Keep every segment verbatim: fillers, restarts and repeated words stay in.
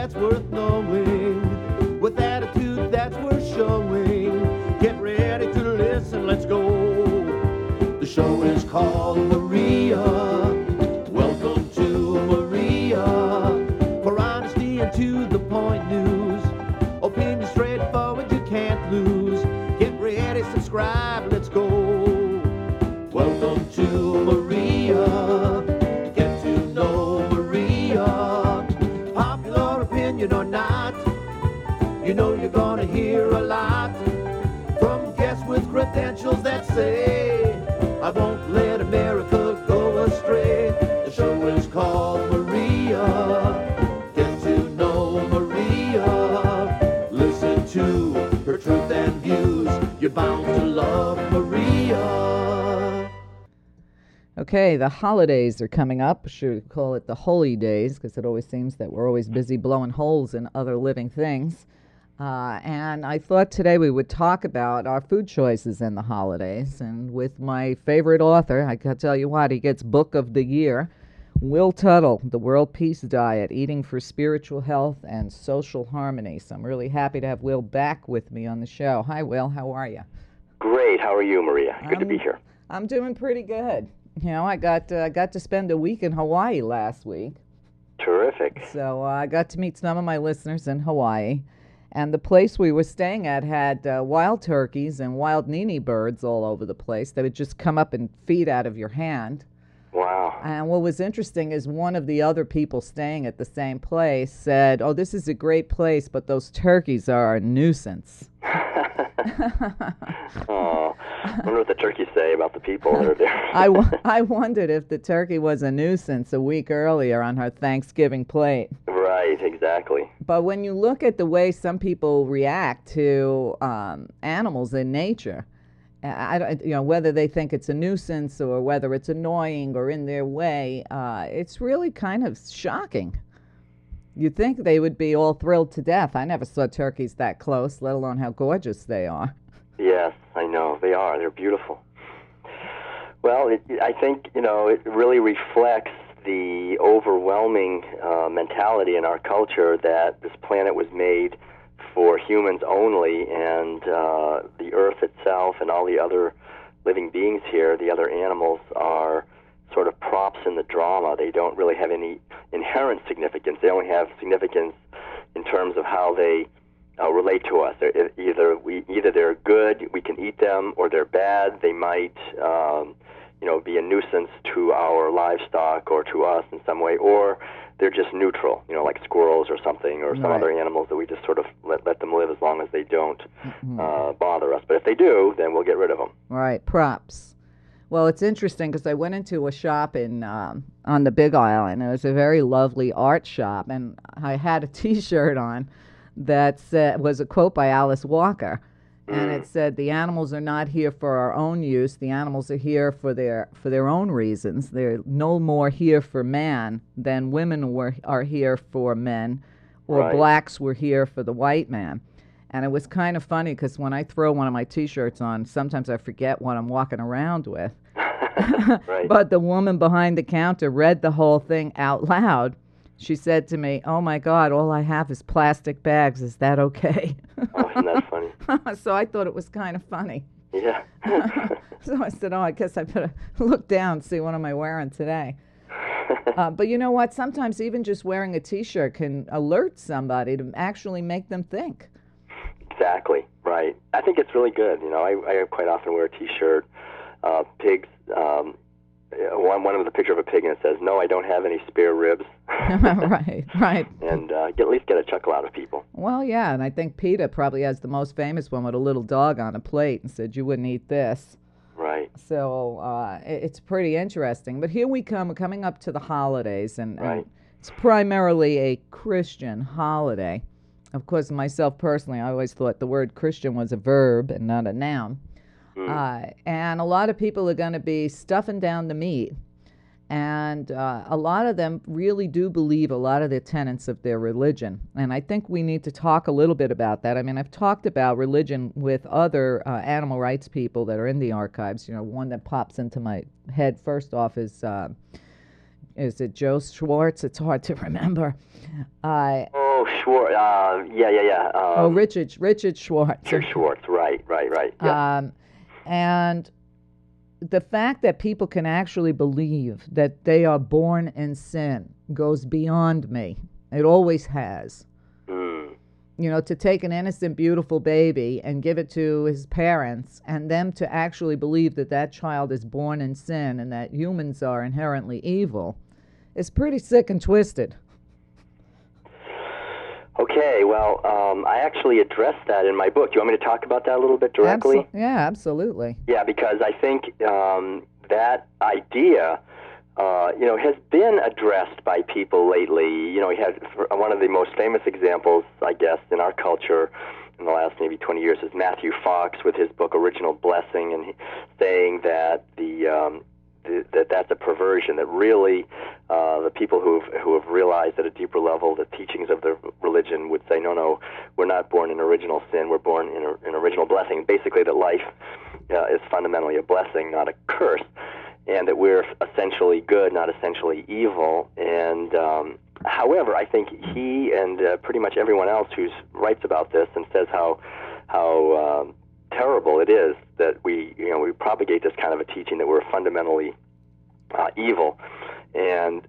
that's worth knowing, with attitude that's worth showing. Get ready to listen, let's go. The show is called Maria. Welcome to Maria. For honesty and to the point news. Opinion straightforward, you can't lose. Get ready, subscribe, let's go. Welcome to Maria. Get to know Maria. Popular opinion or not, you know you're gonna hear a lot from guests with credentials that say, I won't let America go astray. The show is called Maria. Get to know Maria. Listen to her truth and views. You're bound to love Maria. Okay, the holidays are coming up. Should we call it the holy days, because it always seems that we're always busy blowing holes in other living things. Uh, and I thought today we would talk about our food choices in the holidays. And with my favorite author, I can tell you what, he gets Book of the Year, Will Tuttle, The World Peace Diet, Eating for Spiritual Health and Social Harmony. So I'm really happy to have Will back with me on the show. Hi, Will. How are you? Great. How are you, Maria? Good I'm, to be here. I'm doing pretty good. You know, I got uh, got to spend a week in Hawaii last week. Terrific. So uh, I got to meet some of my listeners in Hawaii. And the place we were staying at had uh, wild turkeys and wild nini birds all over the place. They would just come up and feed out of your hand. Wow. And what was interesting is one of the other people staying at the same place said, oh, this is a great place, but those turkeys are a nuisance. Oh, I wonder what the turkeys say about the people that are there. I, w- I wondered if the turkey was a nuisance a week earlier on her Thanksgiving plate. Right, exactly. But when you look at the way some people react to um, animals in nature, I, I, you know, whether they think it's a nuisance or whether it's annoying or in their way, uh, it's really kind of shocking. You'd think they would be all thrilled to death. I never saw turkeys that close, let alone how gorgeous they are. Yes, I know. They are. They're beautiful. Well, it, I think, you know, it really reflects the overwhelming uh, mentality in our culture that this planet was made for humans only, and uh, the earth itself and all the other living beings here, the other animals, are sort of props in the drama. They don't really have any inherent significance. They only have significance in terms of how they uh, relate to us. They're, either we, either they're good, we can eat them, or they're bad. They might, um, you know, be a nuisance to our livestock or to us in some way, or they're just neutral, you know, like squirrels or something, or some right. other animals that we just sort of let, let them live as long as they don't mm-hmm. uh, bother us. But if they do, then we'll get rid of them. Right, props. Well, it's interesting because I went into a shop in um, on the Big Island. It was a very lovely art shop, and I had a T-shirt on that said, was a quote by Alice Walker, and it said, "The animals are not here for our own use. The animals are here for their for their own reasons. They're no more here for man than women were are here for men, or Right. blacks were here for the white man." And it was kind of funny because when I throw one of my T-shirts on, sometimes I forget what I'm walking around with. Right. But the woman behind the counter read the whole thing out loud. She said to me, "Oh my God, all I have is plastic bags. Is that okay?" Oh, isn't that funny? So I thought it was kind of funny. Yeah. So I said, oh, I guess I better look down, see what am I wearing today. Uh, but you know what? Sometimes even just wearing a T-shirt can alert somebody to actually make them think. Exactly, right. I think it's really good. You know, I, I quite often wear a T-shirt. Uh, pigs, um, one, one of the picture of a pig, and it says, "No, I don't have any spare ribs." Right, right. And uh, get, at least get a chuckle out of people. Well, yeah, and I think PETA probably has the most famous one with a little dog on a plate and said, "You wouldn't eat this." Right. So uh, it, it's pretty interesting. But here we come, we're coming up to the holidays, and, Right. and it's primarily a Christian holiday. Of course, myself personally, I always thought the word Christian was a verb and not a noun. Mm. Uh, and a lot of people are going to be stuffing down the meat. And uh, a lot of them really do believe a lot of the tenets of their religion. And I think we need to talk a little bit about that. I mean, I've talked about religion with other uh, animal rights people that are in the archives. You know, one that pops into my head first off is, uh, is it Joe Schwartz? It's hard to remember. Uh, Oh, Oh, Schwartz. Uh, yeah, yeah, yeah. Um, oh, Richard Richard Schwartz. Richard Schwartz. Right, right, right. Yeah. Um, and the fact that people can actually believe that they are born in sin goes beyond me. It always has. Mm. You know, to take an innocent, beautiful baby and give it to his parents, and them to actually believe that that child is born in sin and that humans are inherently evil, is pretty sick and twisted. Okay, well, um, I actually addressed that in my book. Do you want me to talk about that a little bit directly? Absol- yeah, absolutely. Yeah, because I think um, that idea, uh, you know, has been addressed by people lately. You know, we had one of the most famous examples, I guess, in our culture in the last maybe twenty years is Matthew Fox with his book Original Blessing, and he, saying that the um, that that's a perversion, that really uh, the people who have, who have realized at a deeper level the teachings of the religion would say, no, no, we're not born in original sin, we're born in an original blessing. Basically, that life uh, is fundamentally a blessing, not a curse, and that we're essentially good, not essentially evil. And um, however, I think he and uh, pretty much everyone else who writes about this and says how how um, terrible it is that we, you know, we propagate this kind of a teaching that we're fundamentally uh, evil, and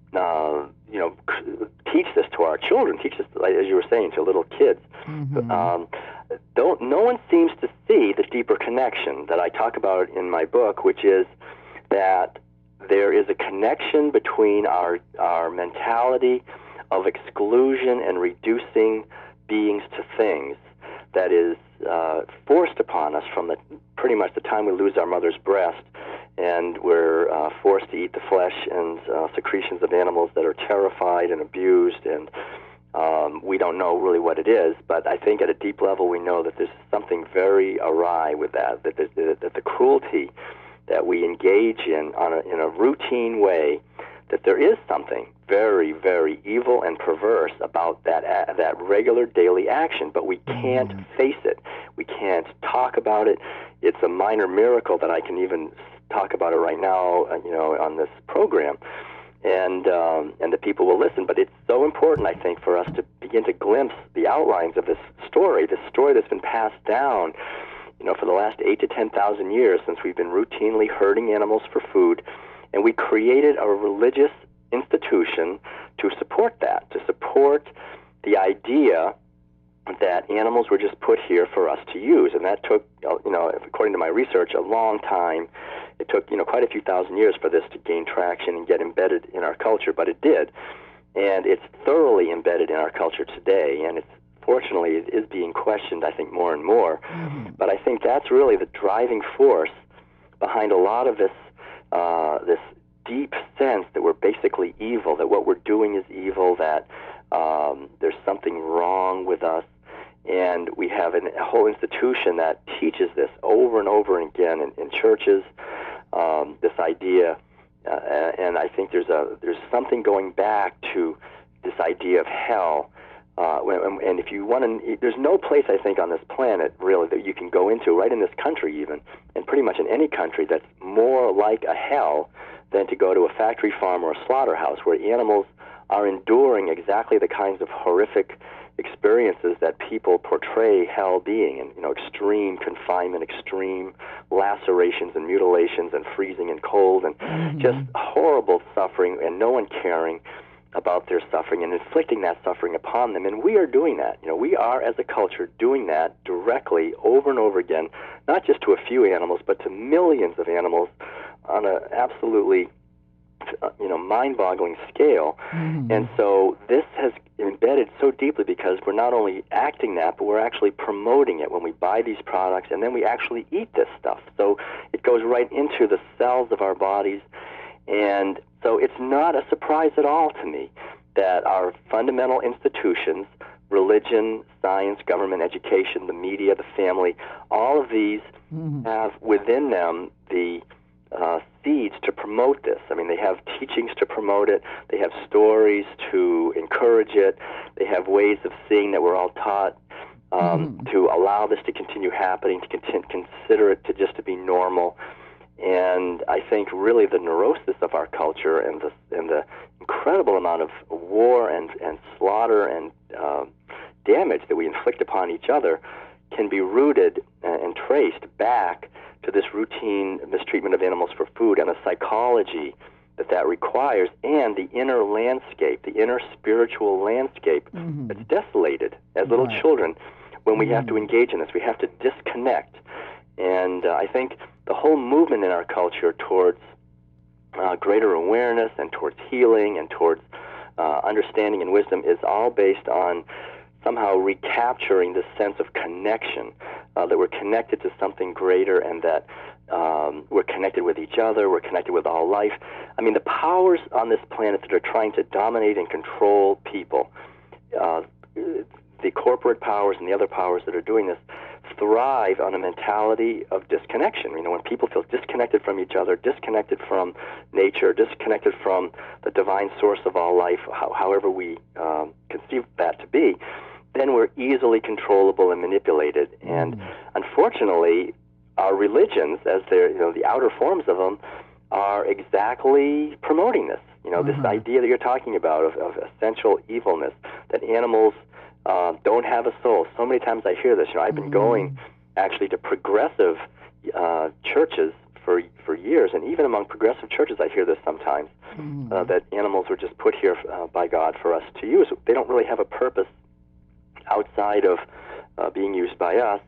uh, you know, teach this to our children, teach this, as you were saying, to little kids. Mm-hmm. Um, don't. No one seems to see the deeper connection that I talk about in my book, which is that there is a connection between our our mentality of exclusion and reducing beings to things that is uh, forced upon us from the pretty much the time we lose our mother's breast, and we're uh, forced to eat the flesh and uh, secretions of animals that are terrified and abused, and um, we don't know really what it is, but I think at a deep level we know that there's something very awry with that, that, that, that the cruelty that we engage in on a, in a routine way, that there is something very, very evil and perverse about that uh, that regular daily action, but we can't mm. face it. We can't talk about it. It's a minor miracle that I can even talk about it right now, uh, you know, on this program, and um, and that people will listen. But it's so important, I think, for us to begin to glimpse the outlines of this story, this story that's been passed down, you know, for the last eight to ten thousand years, since we've been routinely herding animals for food, and we created a religious institution to support that, to support the idea that animals were just put here for us to use. And that took, you know, according to my research, a long time. It took, you know, quite a few thousand years for this to gain traction and get embedded in our culture, but it did. And it's thoroughly embedded in our culture today, and it's fortunately it is being questioned, I think, more and more. Mm-hmm. But I think that's really the driving force behind a lot of this uh, this deep sense that we're basically evil, that what we're doing is evil, that um, there's something wrong with us. And we have an, a whole institution that teaches this over and over again in, in churches, um, this idea. Uh, and I think there's a there's something going back to this idea of hell. Uh, and if you want to, there's no place, I think, on this planet, really, that you can go into, right in this country even, and pretty much in any country, that's more like a hell than to go to a factory farm or a slaughterhouse where animals are enduring exactly the kinds of horrific experiences that people portray hell being, and, you know, extreme confinement, extreme lacerations and mutilations and freezing and cold, and mm-hmm. just horrible suffering, and no one caring about their suffering and inflicting that suffering upon them. And we are doing that. You know, we are, as a culture, doing that directly over and over again, not just to a few animals, but to millions of animals on an absolutely, uh, you know, mind-boggling scale. Mm-hmm. And so this has embedded so deeply because we're not only acting that, but we're actually promoting it when we buy these products, and then we actually eat this stuff. So it goes right into the cells of our bodies. And so it's not a surprise at all to me that our fundamental institutions, religion, science, government, education, the media, the family, all of these mm-hmm. have within them the uh, seeds to promote this. I mean, they have teachings to promote it. They have stories to encourage it. They have ways of seeing that we're all taught um, mm-hmm. to allow this to continue happening, to continue, consider it to just to be normal. And I think really the neurosis of our culture and the and the incredible amount of war and, and slaughter and uh, uh, damage that we inflict upon each other can be rooted and traced back to this routine mistreatment of animals for food and the psychology that that requires, and the inner landscape, the inner spiritual landscape mm-hmm. that's desolated as little right. children when we mm-hmm. have to engage in this. We have to disconnect. And uh, I think the whole movement in our culture towards uh, greater awareness and towards healing and towards uh, understanding and wisdom is all based on somehow recapturing this sense of connection, uh, that we're connected to something greater, and that um, we're connected with each other, we're connected with all life. I mean, the powers on this planet that are trying to dominate and control people, uh, the corporate powers and the other powers that are doing this, thrive on a mentality of disconnection. You know, when people feel disconnected from each other, disconnected from nature, disconnected from the divine source of all life, how, however we um, conceive that to be, then we're easily controllable and manipulated. And mm. unfortunately, our religions, as they're, you know, the outer forms of them, are exactly promoting this. You know, uh-huh. this idea that you're talking about of, of essential evilness, that animals uh, don't have a soul. So many times I hear this. You know, I've been mm. going actually to progressive uh, churches for for years, and even among progressive churches, I hear this sometimes, mm. uh, that animals were just put here uh, by God for us to use. They don't really have a purpose outside of uh, being used by us.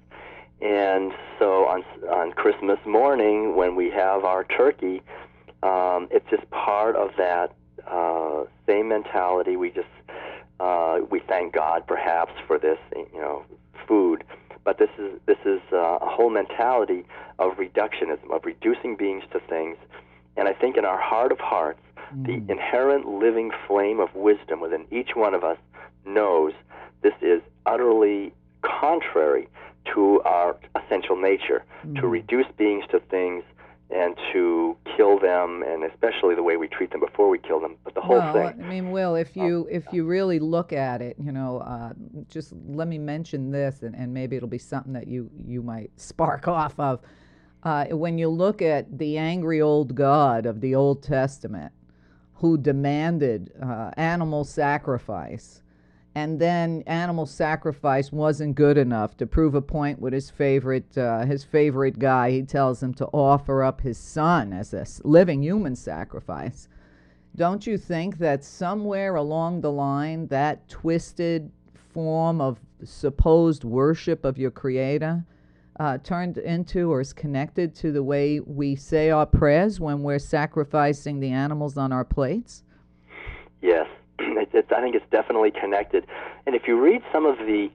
And so on on Christmas morning, when we have our turkey, um, it's just part of that uh, same mentality. We just uh, we thank God perhaps for this, you know, food, but this is this is uh, a whole mentality of reductionism, of reducing beings to things. And I think in our heart of hearts, mm. the inherent living flame of wisdom within each one of us knows this is utterly contrary to our essential nature, mm. to reduce beings to things and to kill them, and especially the way we treat them before we kill them. But the whole well, thing. I mean, Will, if you if you really look at it, you know, uh, just let me mention this, and, and maybe it'll be something that you you might spark off of. Uh, when you look at the angry old God of the Old Testament, who demanded uh, animal sacrifice, and then animal sacrifice wasn't good enough to prove a point with his favorite uh, his favorite guy. He tells him to offer up his son as a living human sacrifice. Don't you think that somewhere along the line that twisted form of supposed worship of your Creator uh, turned into or is connected to the way we say our prayers when we're sacrificing the animals on our plates? Yes. It, it, I think it's definitely connected. And if you read some of the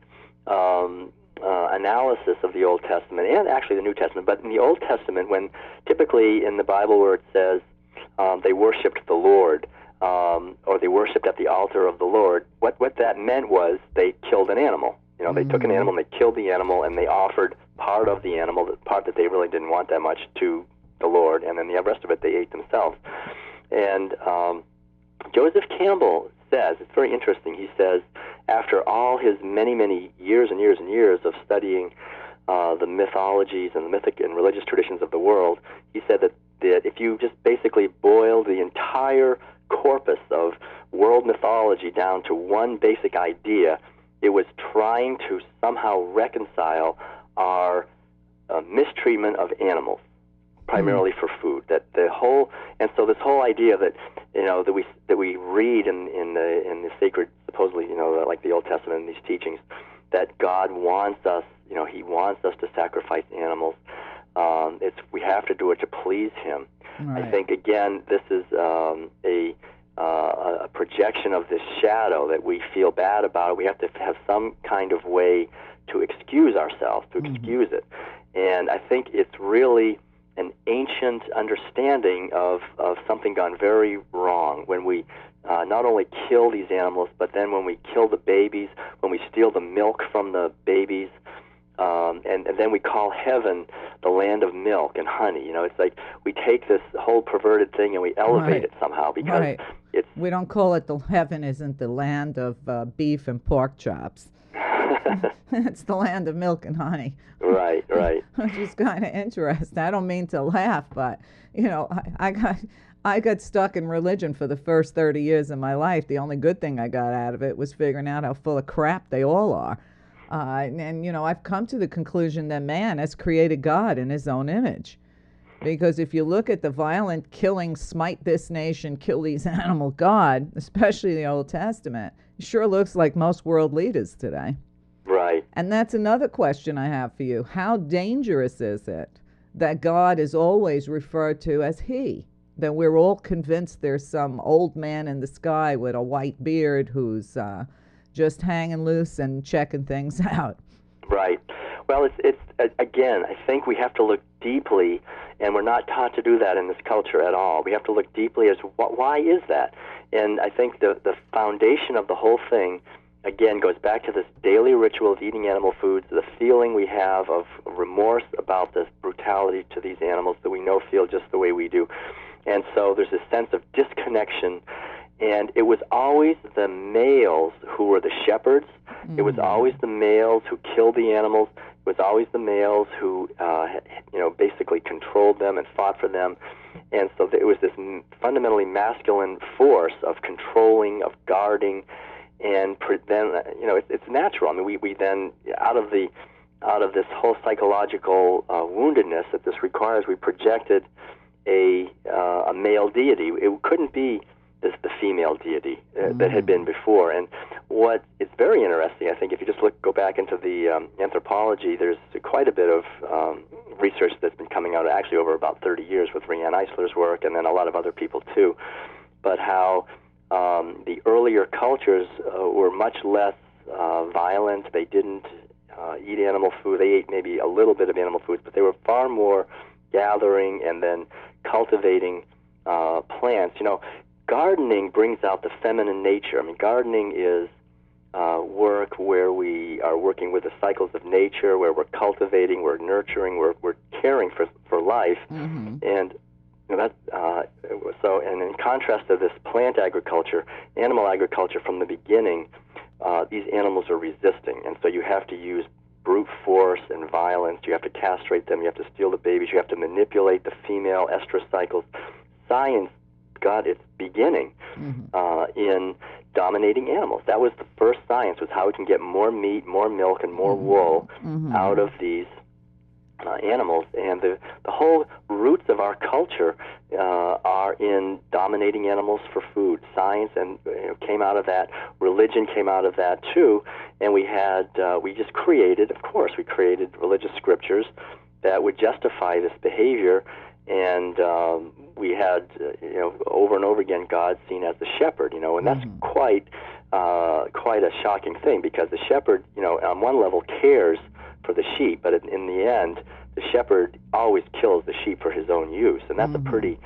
um, uh, analysis of the Old Testament, and actually the New Testament, but in the Old Testament, when typically in the Bible where it says um, they worshipped the Lord, um, or they worshipped at the altar of the Lord, what, what that meant was they killed an animal. You know, they mm-hmm. took an animal and they killed the animal, and they offered part of the animal, the part that they really didn't want that much, to the Lord, and then the rest of it they ate themselves. And um, Joseph Campbell says, it's very interesting, he says, after all his many, many years and years and years of studying uh, the mythologies and the mythic and religious traditions of the world, he said that, that if you just basically boil the entire corpus of world mythology down to one basic idea, it was trying to somehow reconcile our uh, mistreatment of animals, primarily mm. for food. That the whole, and so this whole idea that, you know, that we that we read in in the in the sacred, supposedly, you know, like the Old Testament and these teachings, that God wants us, you know, He wants us to sacrifice animals. Um, it's we have to do it to please Him. Right. I think again, this is um, a uh, a projection of this shadow that we feel bad about. We have to have some kind of way to excuse ourselves, to mm-hmm. excuse it, and I think it's really an ancient understanding of, of something gone very wrong when we uh, not only kill these animals, but then when we kill the babies, when we steal the milk from the babies, um, and, and then we call heaven the land of milk and honey. You know, it's like we take this whole perverted thing and we elevate right. it somehow because right. it's... We don't call it the heaven isn't the land of uh, beef and pork chops. It's the land of milk and honey. Right, right. Which is kind of interesting. I don't mean to laugh, but you know, I, I got I got stuck in religion for the first thirty years of my life. The only good thing I got out of it was figuring out how full of crap they all are. Uh, and, and, you know, I've come to the conclusion that man has created God in his own image. Because if you look at the violent killing, smite this nation, kill these animal God, especially the Old Testament, it sure looks like most world leaders today. Right. And that's another question I have for you. How dangerous is it that God is always referred to as he? That we're all convinced there's some old man in the sky with a white beard who's uh, just hanging loose and checking things out. Right. Well, it's, it's again, I think we have to look deeply, and we're not taught to do that in this culture at all. We have to look deeply as wh- why is that? And I think the, the foundation of the whole thing, again, goes back to this daily ritual of eating animal foods, the feeling we have of remorse about this brutality to these animals that we know feel just the way we do. And so there's a sense of disconnection. And it was always the males who were the shepherds. Mm-hmm. It was always the males who killed the animals. It was always the males who, uh, you know, basically controlled them and fought for them. And so it was this fundamentally masculine force of controlling, of guarding, and then, you know, it's, it's natural. I mean, we, we then, out of the out of this whole psychological uh, woundedness that this requires, we projected a uh, a male deity. It couldn't be this, the female deity uh, mm. that had been before. And what is very interesting, I think, if you just look, go back into the um, anthropology, there's quite a bit of um, research that's been coming out actually over about thirty years with Rianne Eisler's work, and then a lot of other people too. But how um, the earlier cultures uh, were much less uh, violent. They didn't uh, eat animal food. They ate maybe a little bit of animal foods, but they were far more gathering and then cultivating uh, plants. You know, gardening brings out the feminine nature. I mean, gardening is uh, work where we are working with the cycles of nature, where we're cultivating, we're nurturing, we're we're caring for for life, mm-hmm. and you know, that uh, so. And in contrast to this plant agriculture, animal agriculture from the beginning, uh, these animals are resisting, and so you have to use brute force and violence. You have to castrate them. You have to steal the babies. You have to manipulate the female estrous cycles. Science got its beginning mm-hmm. uh, in dominating animals. That was the first science, was how we can get more meat, more milk, and more mm-hmm. wool mm-hmm. out of these uh, animals. And the, the whole roots of our culture uh, are in dominating animals for food. Science and you know, came out of that. Religion came out of that too. And we had, uh, we just created, of course, we created religious scriptures that would justify this behavior. And um, we had, uh, you know, over and over again, God seen as the shepherd, you know, and that's mm-hmm. quite, uh, quite a shocking thing, because the shepherd, you know, on one level cares for the sheep, but in, in the end, the shepherd always kills the sheep for his own use, and that's mm-hmm. a pretty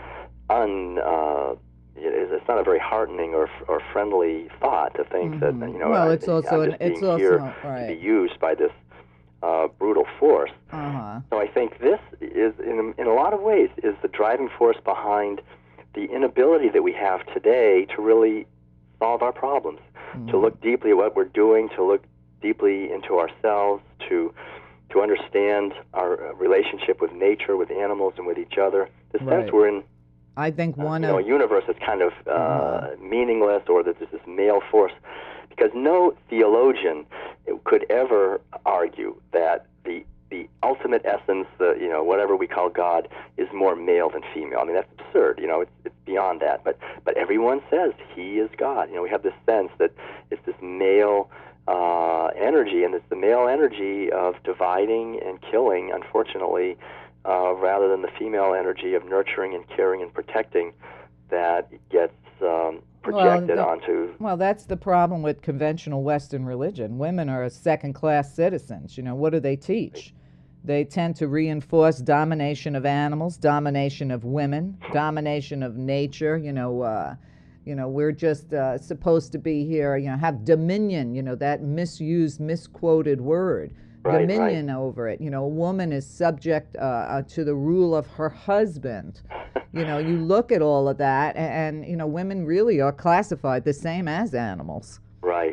un. Uh, it's not a very heartening or or friendly thought to think mm-hmm. that you know. Well, it's I, also I'm an, it's being also here right. to be used by this uh, brutal force. Uh-huh. So I think this is, in in a lot of ways, is the driving force behind the inability that we have today to really solve our problems, mm-hmm. to look deeply at what we're doing, to look deeply into ourselves, to to understand our relationship with nature, with animals, and with each other. The right. sense we're in. I think one uh, you of know, a universe that's kind of uh, uh-huh. meaningless, or that there's this male force, because no theologian could ever argue that the the ultimate essence, the you know whatever we call God, is more male than female. I mean, that's absurd. You know, it's it's beyond that. But but everyone says He is God. You know, we have this sense that it's this male uh, energy, and it's the male energy of dividing and killing, unfortunately. Uh, rather than the female energy of nurturing and caring and protecting that gets um, projected well, the, onto... Well, that's the problem with conventional Western religion. Women are second-class citizens. You know, what do they teach? They tend to reinforce domination of animals, domination of women, domination of nature. You know, uh, you know, we're just uh, supposed to be here, you know, have dominion, you know, that misused, misquoted word. Right, dominion right. over it. You know, a woman is subject uh, uh, to the rule of her husband. You know, you look at all of that, and, and, you know, women really are classified the same as animals. Right.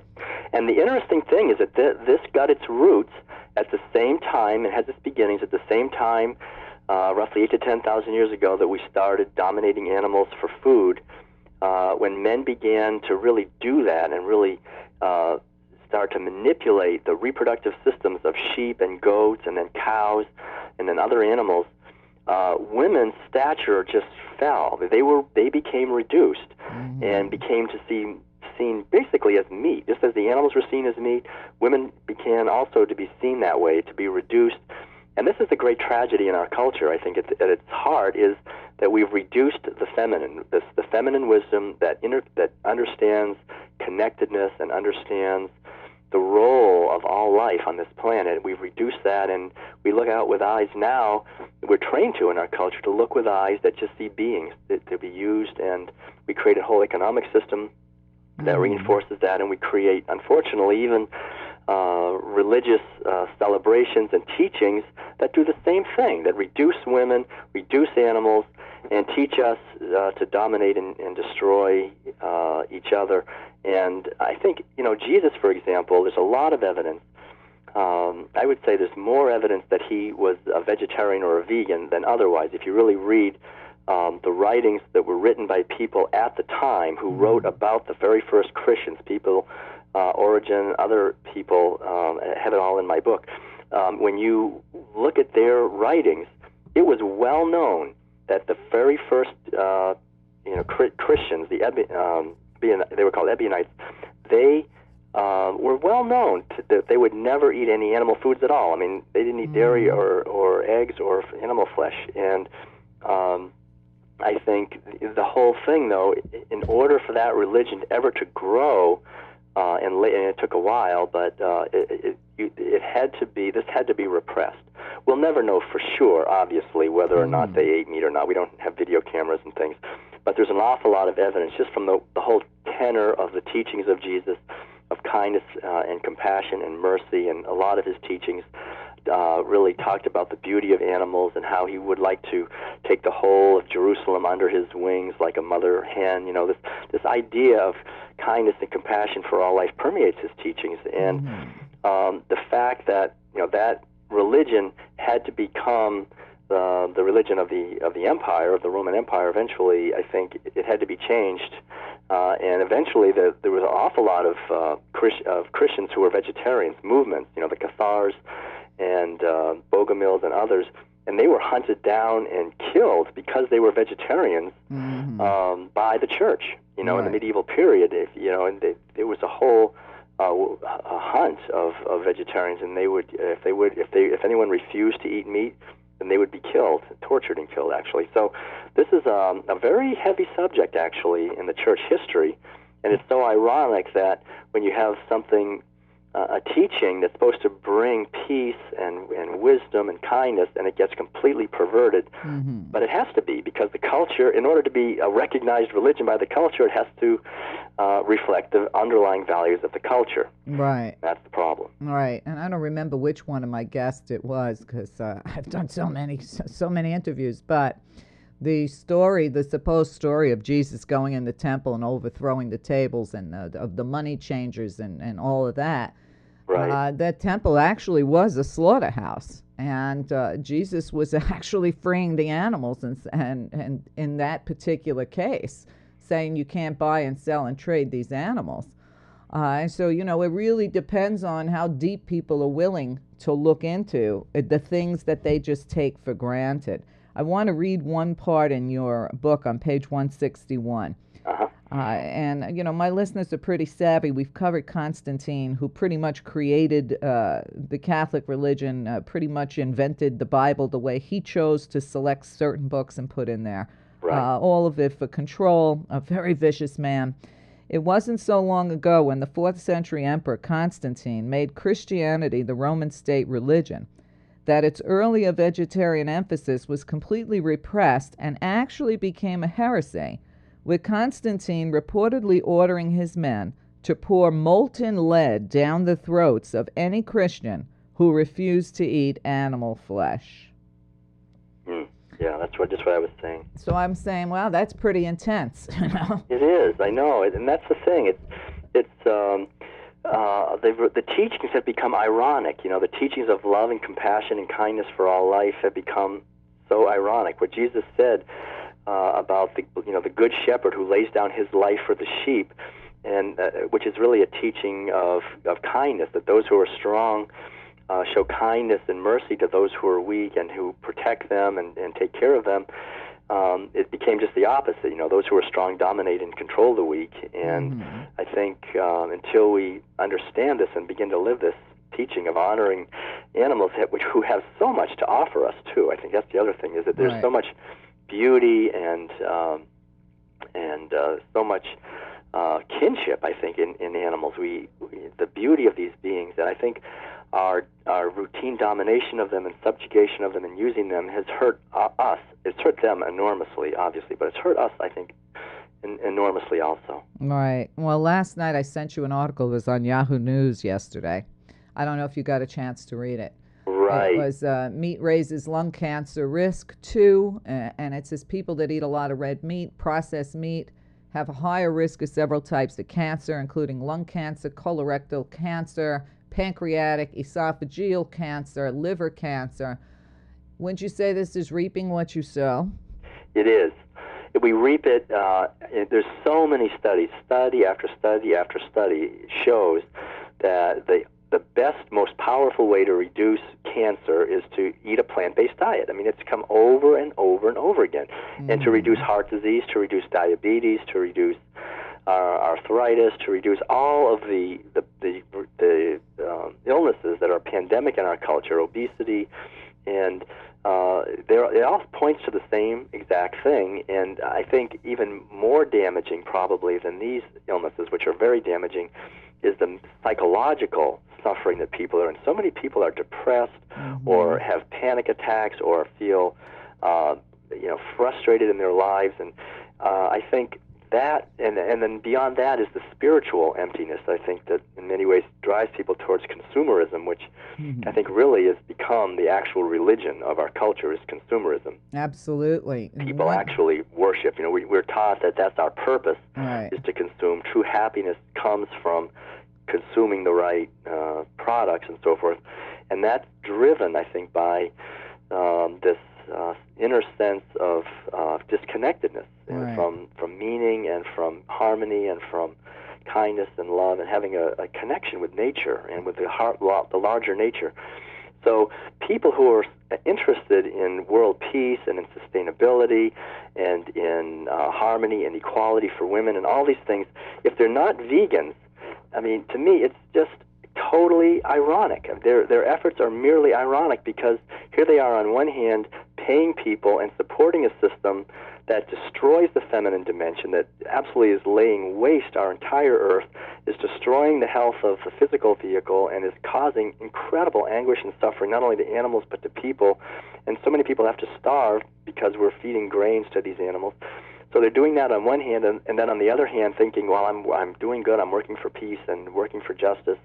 And the interesting thing is that th- this got its roots at the same time, and has its beginnings at the same time, uh, roughly eight to ten thousand years ago, that we started dominating animals for food. Uh, when men began to really do that and really uh, start to manipulate the reproductive systems of sheep and goats and then cows and then other animals, uh, women's stature just fell. They were they became reduced mm-hmm. and became to see seen basically as meat. Just as the animals were seen as meat, women began also to be seen that way, to be reduced. And this is the great tragedy in our culture. I think it's, at its heart is that we've reduced the feminine, this, the feminine wisdom that inter, that understands connectedness and understands the role of all life on this planet. We've reduced that, and we look out with eyes now, we're trained to in our culture to look with eyes that just see beings, that, to be used, and we create a whole economic system that mm-hmm. reinforces that, and we create, unfortunately, even uh, religious uh, celebrations and teachings that do the same thing, that reduce women, reduce animals, and teach us uh, to dominate and, and destroy uh, each other. And I think, you know, Jesus, for example, there's a lot of evidence. Um, I would say there's more evidence that he was a vegetarian or a vegan than otherwise. If you really read um, the writings that were written by people at the time who wrote about the very first Christians, people, uh, Origen, other people, um, I have it all in my book. Um, when you look at their writings, it was well known that the very first, uh, you know, Christians, the Ebi- um, they were called Ebionites, they uh, were well known to, that they would never eat any animal foods at all. I mean, they didn't eat mm. dairy or, or eggs or animal flesh. And um, I think the whole thing, though, in order for that religion ever to grow, uh, and, and it took a while, but uh, it, it, it had to be, this had to be repressed. We'll never know for sure, obviously, whether or not they ate meat or not. We don't have video cameras and things. But there's an awful lot of evidence just from the, the whole tenor of the teachings of Jesus, of kindness uh, and compassion and mercy, and a lot of his teachings uh, really talked about the beauty of animals and how he would like to take the whole of Jerusalem under his wings like a mother hen. You know, this, this idea of kindness and compassion for all life permeates his teachings. And mm-hmm. um, the fact that, you know, that religion had to become uh, the religion of the of the empire, of the Roman Empire. Eventually, I think it had to be changed, uh, and eventually the, there was an awful lot of, uh, Christ, of Christians who were vegetarians, movements, you know, the Cathars and uh, Bogomils and others, and they were hunted down and killed because they were vegetarians mm-hmm. um, by the church. You know, right. in the medieval period, if, you know, and they, there was a whole Uh, a hunt of, of vegetarians, and they would, if they would, if they, if anyone refused to eat meat, then they would be killed, tortured and killed, actually. So, this is um, a very heavy subject, actually, in the church history, and it's so ironic that when you have something, uh, a teaching that's supposed to bring peace and and wisdom and kindness, and it gets completely perverted. Mm-hmm. But it has to be, because the culture, in order to be a recognized religion by the culture, it has to Uh, reflect the underlying values of the culture. Right. That's the problem. Right. And I don't remember which one of my guests it was, because uh, I've done so many, so, so many interviews. But the story, the supposed story of Jesus going in the temple and overthrowing the tables and uh, of the money changers and, and all of that. Right. Uh, that temple actually was a slaughterhouse, and uh, Jesus was actually freeing the animals, and and and in that particular case, saying you can't buy and sell and trade these animals. Uh, and so, you know, it really depends on how deep people are willing to look into uh, the things that they just take for granted. I want to read one part in your book on page one sixty-one. Uh-huh. Uh, and, you know, my listeners are pretty savvy. We've covered Constantine, who pretty much created uh, the Catholic religion, uh, pretty much invented the Bible the way he chose to select certain books and put in there. Right. Uh, all of it for control, a very vicious man. It wasn't so long ago when the fourth century emperor Constantine made Christianity the Roman state religion that its earlier vegetarian emphasis was completely repressed and actually became a heresy, with Constantine reportedly ordering his men to pour molten lead down the throats of any Christian who refused to eat animal flesh. Mm. Yeah, that's what, just what I was saying. So I'm saying, wow, that's pretty intense. You know? It is, I know, and that's the thing. It's, it's, um, uh, they've, the teachings have become ironic. You know, the teachings of love and compassion and kindness for all life have become so ironic. What Jesus said uh, about the you know the good shepherd who lays down his life for the sheep, and uh, which is really a teaching of of kindness, that those who are strong uh, show kindness and mercy to those who are weak and who protect them and, and take care of them. Um, it became just the opposite. You know, those who are strong dominate and control the weak. And mm-hmm. I think um, until we understand this and begin to live this teaching of honoring animals, which who have so much to offer us too. I think that's the other thing, is that there's right. so much beauty and um, and uh, so much uh, kinship. I think in, in animals, we, we the beauty of these beings, and I think our our routine domination of them and subjugation of them and using them has hurt uh, us. It's hurt them enormously, obviously, but it's hurt us, I think, en- enormously also. Right. Well, last night I sent you an article. It was on Yahoo News yesterday. I don't know if you got a chance to read it. Right. It was uh, meat raises lung cancer risk too, uh, and it says people that eat a lot of red meat, processed meat, have a higher risk of several types of cancer, including lung cancer, colorectal cancer, pancreatic, esophageal cancer, liver cancer. Wouldn't you say this is reaping what you sow? It is. If we reap it, uh, it, there's so many studies, study after study after study shows that the the best, most powerful way to reduce cancer is to eat a plant-based diet. I mean, it's come over and over and over again. Mm. And to reduce heart disease, to reduce diabetes, to reduce uh, arthritis, to reduce all of the the the, the um, illnesses that are pandemic in our culture, obesity, and uh, it all points to the same exact thing. And I think even more damaging probably than these illnesses, which are very damaging, is the psychological suffering that people are in. So many people are depressed mm-hmm. or have panic attacks or feel uh, you know, frustrated in their lives. And uh, I think that, and, and then beyond that is the spiritual emptiness, I think, that in many ways drives people towards consumerism, which mm-hmm. I think really has become the actual religion of our culture, is consumerism. Absolutely. People right. actually worship. You know, we, we're taught that that's our purpose, right. is to consume. True happiness comes from consuming the right uh, products and so forth. And that's driven, I think, by um, this uh, inner sense of uh, disconnectedness and right. from, from meaning and from harmony and from kindness and love and having a, a connection with nature and with the, heart, the larger nature. So people who are interested in world peace and in sustainability and in uh, harmony and equality for women and all these things, if they're not vegans, I mean, to me, it's just totally ironic. Their their efforts are merely ironic, because here they are on one hand paying people and supporting a system that destroys the feminine dimension, that absolutely is laying waste our entire earth, is destroying the health of the physical vehicle, and is causing incredible anguish and suffering, not only to animals but to people. And so many people have to starve because we're feeding grains to these animals. So they're doing that on one hand, and, and then on the other hand thinking, well, I'm I'm doing good, I'm working for peace and working for justice.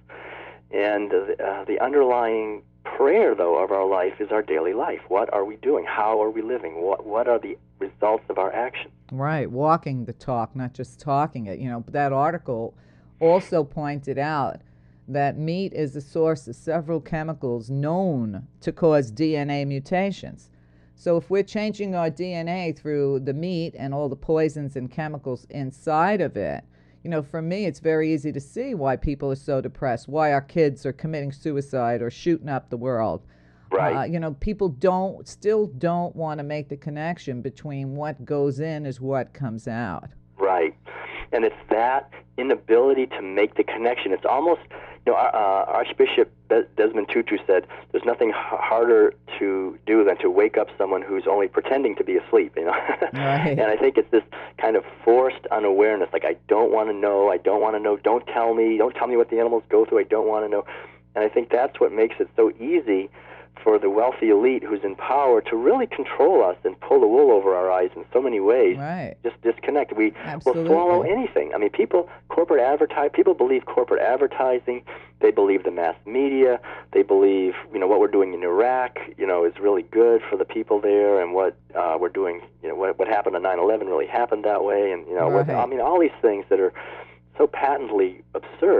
And uh, the underlying prayer, though, of our life is our daily life. What are we doing? How are we living? What what are the results of our action? Right, walking the talk, not just talking it. You know, that article also pointed out that meat is the source of several chemicals known to cause D N A mutations. So if we're changing our D N A through the meat and all the poisons and chemicals inside of it, you know, for me, it's very easy to see why people are so depressed, why our kids are committing suicide or shooting up the world. Right. Uh, you know, people don't, still don't want to make the connection between what goes in is what comes out. Right. And it's that inability to make the connection. It's almost, you know, uh, Archbishop Desmond Tutu said, there's nothing h- harder to do than to wake up someone who's only pretending to be asleep, you know. Right. And I think it's this kind of forced unawareness, like, I don't want to know, I don't want to know, don't tell me, don't tell me what the animals go through, I don't want to know. And I think that's what makes it so easy for the wealthy elite who's in power to really control us and pull the wool over our eyes in so many ways. Right. Just disconnect. We Absolutely. will swallow anything. I mean, people, corporate advertise, people believe corporate advertising. They believe the mass media. They believe, you know, what we're doing in Iraq, you know, is really good for the people there, and what uh, we're doing, you know, what, what happened on nine eleven really happened that way, and you know, right. what, I mean, all these things that are so patently absurd.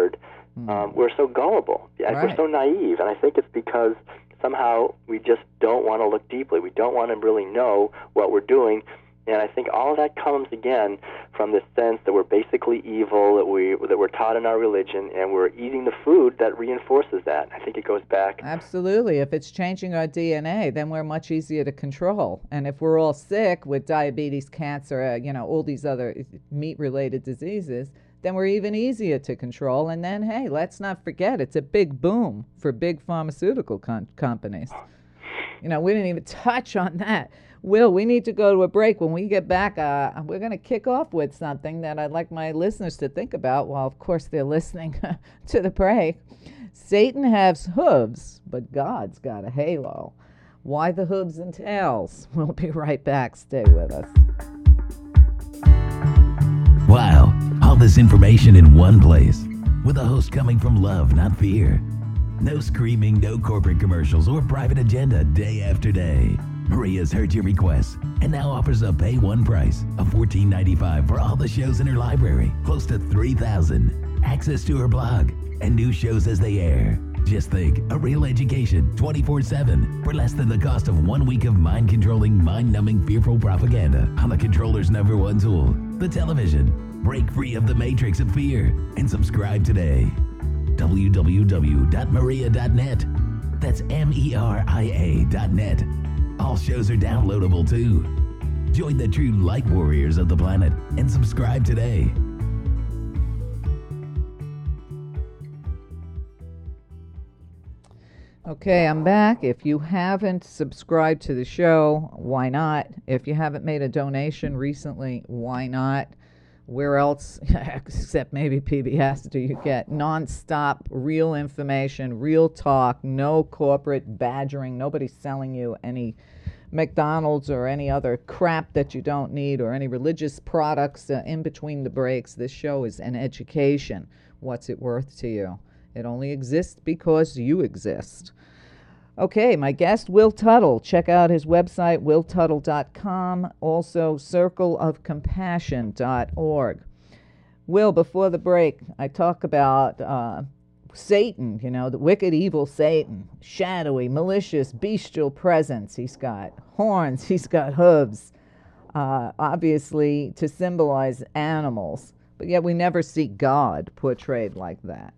Mm. Um, we're so gullible. Yeah, Right. We're so naive, and I think it's because somehow we just don't want to look deeply. We don't want to really know what we're doing. And I think all of that comes, again, from this sense that we're basically evil, that, we, that we're taught in our religion, and we're eating the food that reinforces that. I think it goes back. Absolutely. If it's changing our D N A, then we're much easier to control. And if we're all sick with diabetes, cancer, uh, you know, all these other meat-related diseases, then we're even easier to control. And then, hey, let's not forget, it's a big boom for big pharmaceutical con- companies. You know, we didn't even touch on that. Will, we need to go to a break. When we get back, uh, we're going to kick off with something that I'd like my listeners to think about while, of course, they're listening to the break. Satan has hooves, but God's got a halo. Why the hooves and tails? We'll be right back. Stay with us. Wow, all this information in one place, with a host coming from love, not fear. No screaming, no corporate commercials or private agenda day after day. Maria's heard your requests and now offers a pay one price of fourteen ninety-five for all the shows in her library, close to three thousand, access to her blog, and new shows as they air. Just think, a real education twenty-four seven for less than the cost of one week of mind-controlling, mind-numbing, fearful propaganda on the controller's number one tool, the television. Break free of the matrix of fear and subscribe today. w w w dot maria dot net. That's M E R I A dot net. All shows are downloadable too. Join the true light warriors of the planet and subscribe today. Okay, I'm back. If you haven't subscribed to the show, why not? If you haven't made a donation recently, why not? Where else, except maybe P B S, do you get nonstop real information, real talk, no corporate badgering, nobody selling you any McDonald's or any other crap that you don't need, or any religious products uh, in between the breaks. This show is an education. What's it worth to you? It only exists because you exist. Okay, my guest, Will Tuttle. Check out his website, will tuttle dot com, also circle of compassion dot org. Will, before the break, I talk about uh, Satan, you know, the wicked, evil Satan, shadowy, malicious, bestial presence. He's got horns, he's got hooves, uh, obviously to symbolize animals, but yet we never see God portrayed like that.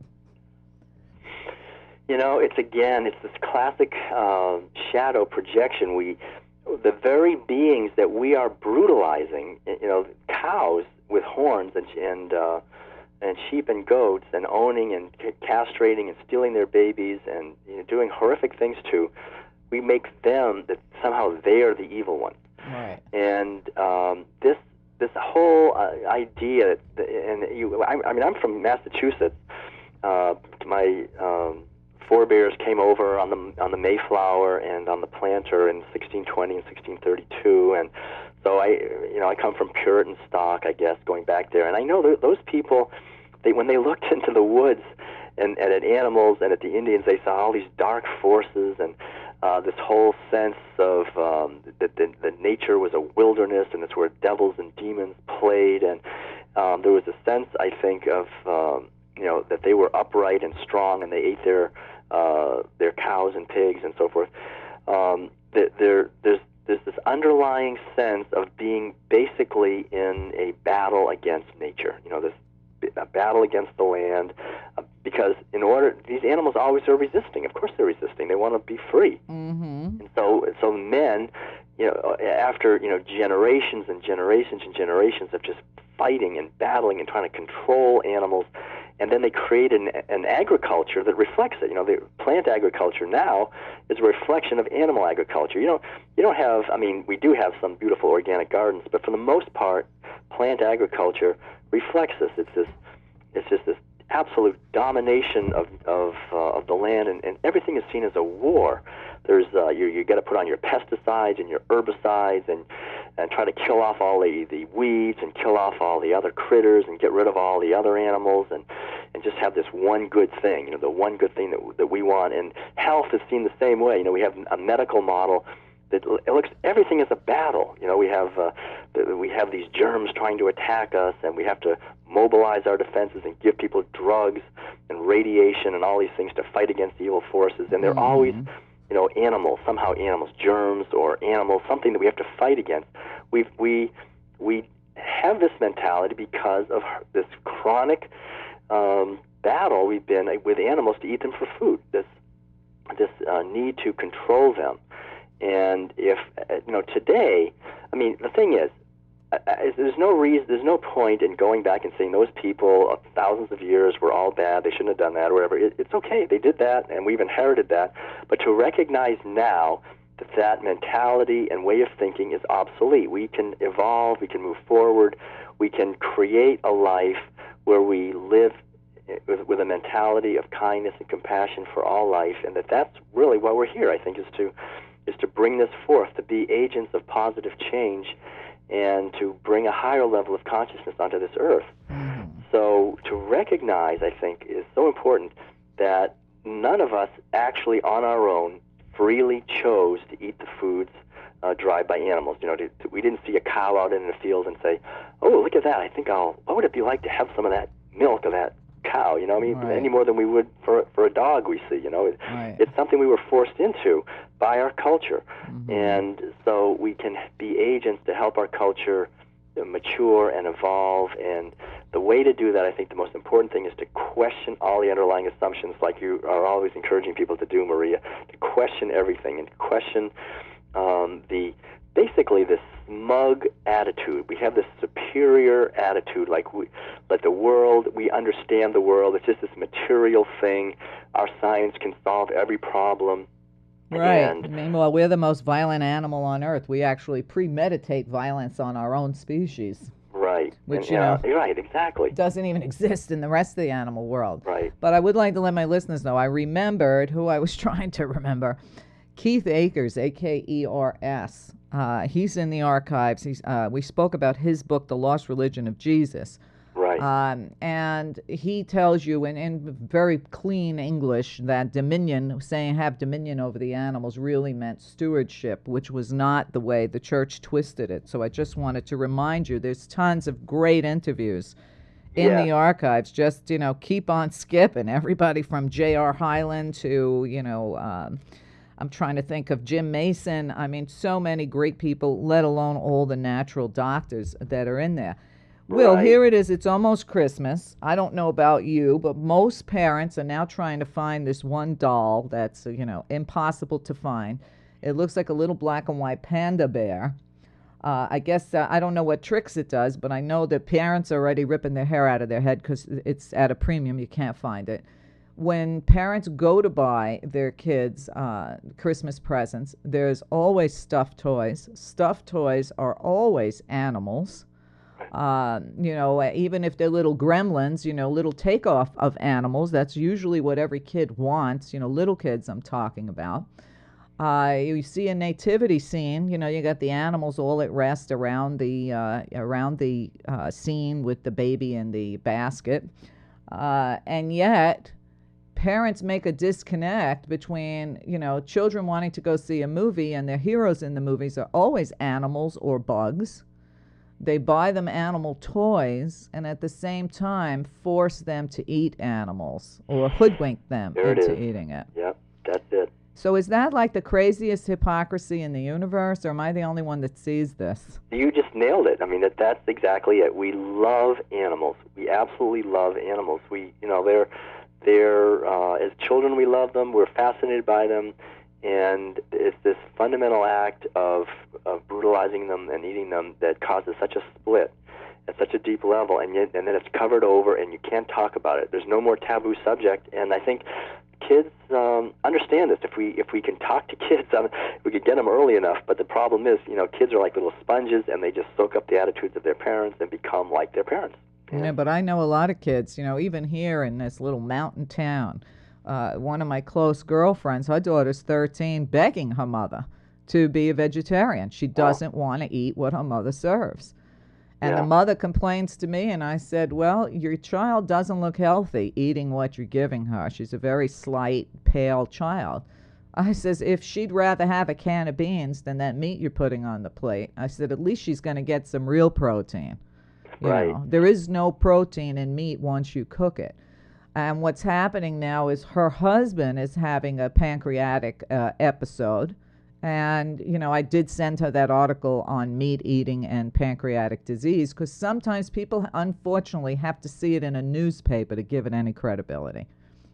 You know, it's again, it's this classic uh, shadow projection. We, the very beings that we are brutalizing, you know, cows with horns and and uh, and sheep and goats, and owning and castrating and stealing their babies and, you know, doing horrific things to, we make them that somehow they are the evil ones. Right. And um, this this whole uh, idea, that, and you, I, I mean, I'm from Massachusetts. Uh, my um, forebears came over on the on the Mayflower and on the Planter in sixteen twenty and sixteen thirty-two, and so I, you know, I come from Puritan stock, I guess, going back there, and I know th- those people, they when they looked into the woods and, and at animals and at the Indians, they saw all these dark forces and uh, this whole sense of um, that the, the nature was a wilderness, and it's where devils and demons played, and um, there was a sense, I think, of um, you know, that they were upright and strong, and they ate their uh, their cows and pigs and so forth. Um, that there, there's there's this underlying sense of being basically in a battle against nature. You know, this a battle against the land, uh, because in order, these animals always are resisting. Of course, they're resisting. They want to be free. Mm-hmm. And so, so men, you know, after you know generations and generations and generations of just fighting and battling and trying to control animals. And then they create an, an agriculture that reflects it. You know, the plant agriculture now is a reflection of animal agriculture. You know, you don't have, I mean, we do have some beautiful organic gardens, but for the most part, plant agriculture reflects this. It's this, it's just this absolute domination of of, uh, of the land, and, and everything is seen as a war. There's uh, you you got to put on your pesticides and your herbicides and and try to kill off all the, the weeds and kill off all the other critters and get rid of all the other animals and, and just have this one good thing, you know, the one good thing that that we want. And health is seen the same way. You know, we have a medical model that it looks, everything is a battle. You know, we have uh, we have these germs trying to attack us, and we have to mobilize our defenses and give people drugs and radiation and all these things to fight against evil forces. And they're Mm-hmm. always, you know, animals, somehow animals, germs or animals, something that we have to fight against. We've, we we have this mentality because of this chronic um, battle we've been with animals to eat them for food. This this uh, need to control them. And if, uh, you know, today, I mean, the thing is, uh, is, there's no reason, there's no point in going back and saying those people of thousands of years were all bad, they shouldn't have done that or whatever. It, it's okay, they did that, and we've inherited that. But to recognize now that that mentality and way of thinking is obsolete. We can evolve, we can move forward, we can create a life where we live with, with a mentality of kindness and compassion for all life, and that that's really why we're here, I think, is to is to bring this forth, to be agents of positive change and to bring a higher level of consciousness onto this earth. Mm-hmm. So to recognize, I think, is so important that none of us actually on our own freely chose to eat the foods uh, dried by animals. You know, to, to, we didn't see a cow out in the field and say, "Oh, look at that! I think I'll. What would it be like to have some of that milk of that cow?" You know, I mean, right. any more than we would for for a dog we see. You know, it, right. it's something we were forced into by our culture, mm-hmm. and so we can be agents to help our culture mature and evolve. And the way to do that, I think the most important thing is to question all the underlying assumptions, like you are always encouraging people to do, Maria, to question everything and to question um, the basically this smug attitude. We have this superior attitude, like we, like the world, we understand the world. It's just this material thing. Our science can solve every problem. Right. And, Meanwhile, we're the most violent animal on Earth. We actually premeditate violence on our own species. Right. Which, and, you know, uh, right, exactly. doesn't even exist in the rest of the animal world. Right. But I would like to let my listeners know, I remembered who I was trying to remember. Keith Akers, A K E R S. Uh, he's in the archives. He's, uh, we spoke about his book, The Lost Religion of Jesus. Right. Um, and he tells you in, in very clean English that dominion, saying have dominion over the animals, really meant stewardship, which was not the way the church twisted it. So I just wanted to remind you, there's tons of great interviews in yeah. the archives. Just, you know, keep on skipping. Everybody from J R Hyland to, you know, um, I'm trying to think of Jim Mason. I mean, so many great people, let alone all the natural doctors that are in there. Will, right. here it is. It's almost Christmas. I don't know about you, but most parents are now trying to find this one doll that's, you know, impossible to find. It looks like a little black and white panda bear. Uh, I guess uh, I don't know what tricks it does, but I know that parents are already ripping their hair out of their head because it's at a premium. You can't find it. When parents go to buy their kids uh, Christmas presents, there's always stuffed toys. Stuffed toys are always animals. Uh, you know, even if they're little gremlins, you know, little takeoff of animals, that's usually what every kid wants, you know, little kids I'm talking about. Uh, you see a nativity scene, you know, you got the animals all at rest around the uh, around the uh, scene with the baby in the basket. Uh, and yet, parents make a disconnect between, you know, children wanting to go see a movie and their heroes in the movies are always animals or bugs. They buy them animal toys and at the same time force them to eat animals or hoodwink them there into it is. eating it. Yep, that's it. So is that like the craziest hypocrisy in the universe, or am I the only one that sees this? You just nailed it. I mean, that that's exactly it. We love animals. We absolutely love animals. We, you know, they're they're uh, as children we love them. We're fascinated by them. And it's this fundamental act of, of brutalizing them and eating them that causes such a split at such a deep level, and yet, and then it's covered over, and you can't talk about it. There's no more taboo subject, and I think kids um, understand this. If we if we can talk to kids, um, we could get them early enough. But the problem is, you know, kids are like little sponges, and they just soak up the attitudes of their parents and become like their parents. Yeah, but I know a lot of kids, you know, even here in this little mountain town. Uh, one of my close girlfriends, her daughter's thirteen, begging her mother to be a vegetarian. She doesn't oh. want to eat what her mother serves. And yeah. the mother complains to me, and I said, well, your child doesn't look healthy eating what you're giving her. She's a very slight, pale child. I says, if she'd rather have a can of beans than that meat you're putting on the plate, I said, at least she's going to get some real protein. You Right. know, there is no protein in meat once you cook it. And what's happening now is her husband is having a pancreatic uh, episode. And, you know, I did send her that article on meat eating and pancreatic disease because sometimes people, unfortunately, have to see it in a newspaper to give it any credibility.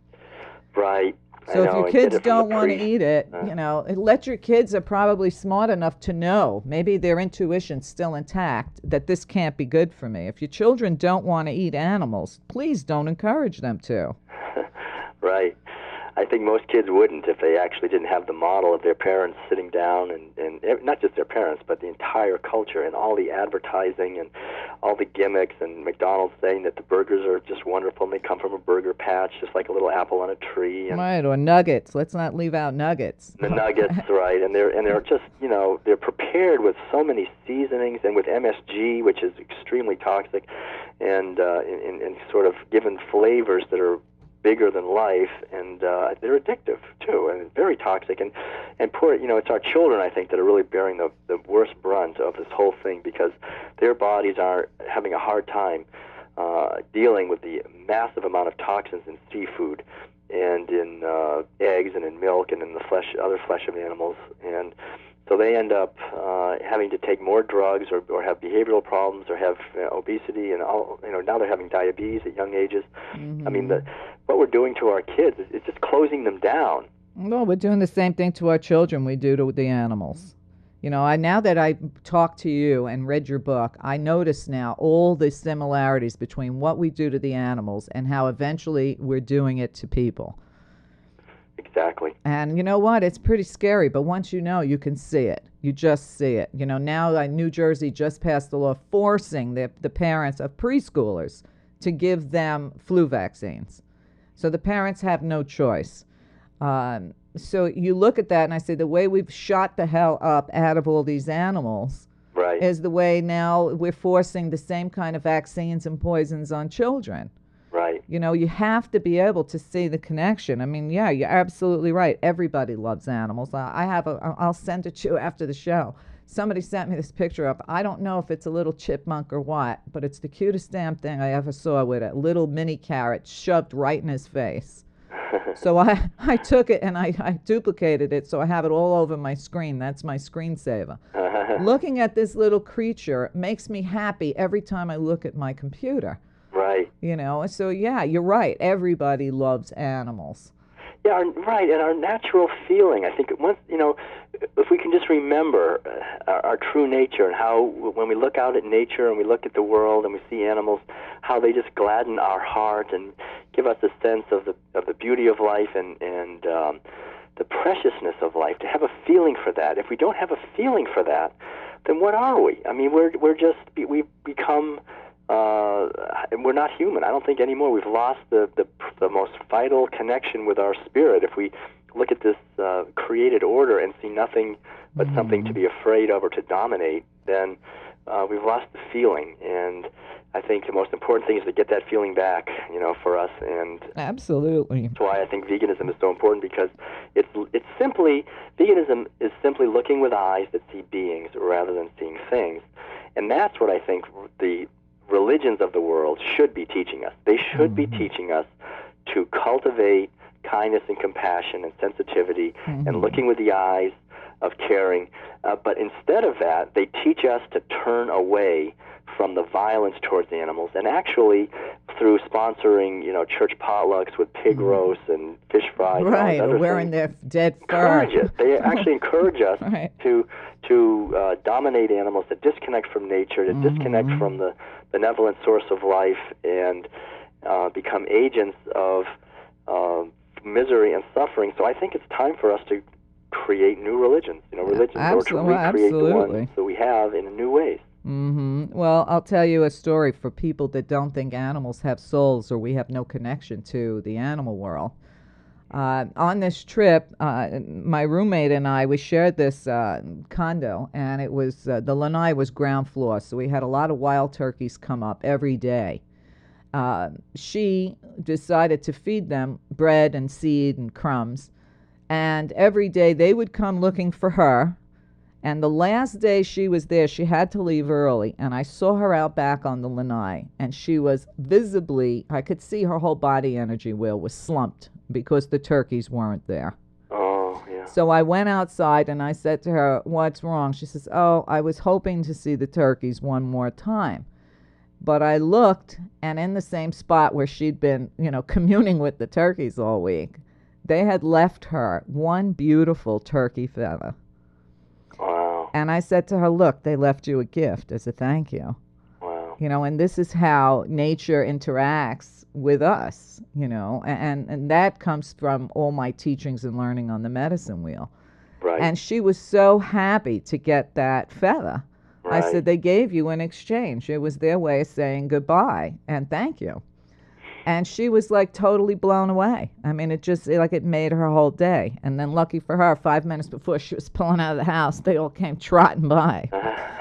Right. So I if know, your and get kids it from don't the want to priest. eat it, Uh. you know, let your kids are probably smart enough to know, maybe their intuition's still intact, that this can't be good for me. If your children don't want to eat animals, please don't encourage them to. Right. I think most kids wouldn't if they actually didn't have the model of their parents sitting down and, and ev- not just their parents, but the entire culture and all the advertising and all the gimmicks and McDonald's saying that the burgers are just wonderful and they come from a burger patch, just like a little apple on a tree. And Right, or nuggets. Let's not leave out nuggets. the nuggets, right? And they're and they're just, you know, they're prepared with so many seasonings and with M S G, which is extremely toxic, and uh, and, and sort of given flavors that are bigger than life, and uh, they're addictive too, and very toxic. And and poor, you know, it's our children, I think, that are really bearing the the worst brunt of this whole thing because their bodies are having a hard time uh, dealing with the massive amount of toxins in seafood and in uh, eggs and in milk and in the flesh, other flesh of animals, and so they end up uh, having to take more drugs or, or have behavioral problems or have uh, obesity, and all, you know, now they're having diabetes at young ages. Mm-hmm. I mean, the, what we're doing to our kids is it's just closing them down. Well, we're doing the same thing to our children we do to the animals. You know, I now that I talked to you and read your book, I notice now all the similarities between what we do to the animals and how eventually we're doing it to people. Exactly. And you know what? It's pretty scary, but once you know, you can see it. You just see it. You know, now uh, New Jersey just passed a law forcing the, the parents of preschoolers to give them flu vaccines. So the parents have no choice. Um, so you look at that and I say the way we've shot the hell up out of all these animals Right. is the way now we're forcing the same kind of vaccines and poisons on children. Right. You know, you have to be able to see the connection. I mean, yeah, you're absolutely right. Everybody loves animals. I I have a, I'll send it to you after the show. Somebody sent me this picture of, I don't know if it's a little chipmunk or what, but it's the cutest damn thing I ever saw with a little mini carrot shoved right in his face. So I, I took it and I, I duplicated it so I have it all over my screen. That's my screensaver. Looking at this little creature makes me happy every time I look at my computer. Right. You know, so yeah, you're right. Everybody loves animals. Yeah, our, right, and our natural feeling. I think once, you know, if we can just remember uh, our, our true nature and how when we look out at nature and we look at the world and we see animals, how they just gladden our heart and give us a sense of the of the beauty of life and and um, the preciousness of life. To have a feeling for that. If we don't have a feeling for that, then what are we? I mean, we're we're just we've become. Uh, we're not human. I don't think anymore. We've lost the, the the most vital connection with our spirit. If we look at this uh, created order and see nothing but mm-hmm. something to be afraid of or to dominate, then uh, we've lost the feeling. And I think the most important thing is to get that feeling back, you know, for us. And absolutely. That's why I think veganism is so important, because it's it's simply veganism is simply looking with eyes that see beings rather than seeing things, and that's what I think the religions of the world should be teaching us. They should mm-hmm. be teaching us to cultivate kindness and compassion and sensitivity mm-hmm. and looking with the eyes of caring. Uh, but instead of that, they teach us to turn away from the violence towards animals, and actually through sponsoring, you know, church potlucks with pig mm-hmm. roasts and fish fries, right, and all or wearing things, their dead fur. Encourage it. They actually encourage us right. to to uh, dominate animals, to disconnect from nature, to mm-hmm. disconnect from the benevolent source of life, and uh, become agents of uh, misery and suffering. So I think it's time for us to create new religions, you know, religions, absolutely, or to recreate absolutely. the ones that we have in new ways. Mm-hmm. Well, I'll tell you a story for people that don't think animals have souls or we have no connection to the animal world. Uh, on this trip, uh, my roommate and I, we shared this uh, condo, and it was uh, the lanai was ground floor, so we had a lot of wild turkeys come up every day. Uh, she decided to feed them bread and seed and crumbs, And every day they would come looking for her. And the last day she was there, she had to leave early. And I saw her out back on the lanai. And she was visibly, I could see her whole body energy wheel was slumped because the turkeys weren't there. Oh, yeah. So I went outside and I said to her, what's wrong? She says, oh, I was hoping to see the turkeys one more time. But I looked, and in the same spot where she'd been, you know, communing with the turkeys all week, they had left her one beautiful turkey feather. Wow. And I said to her, look, they left you a gift as a thank you. Wow. You know, and this is how nature interacts with us, you know, and, and that comes from all my teachings and learning on the medicine wheel. Right. And she was so happy to get that feather. Right. I said, they gave you in exchange. It was their way of saying goodbye and thank you. And she was like totally blown away. I mean, it just, like it made her whole day. And then lucky for her, five minutes before she was pulling out of the house, they all came trotting by.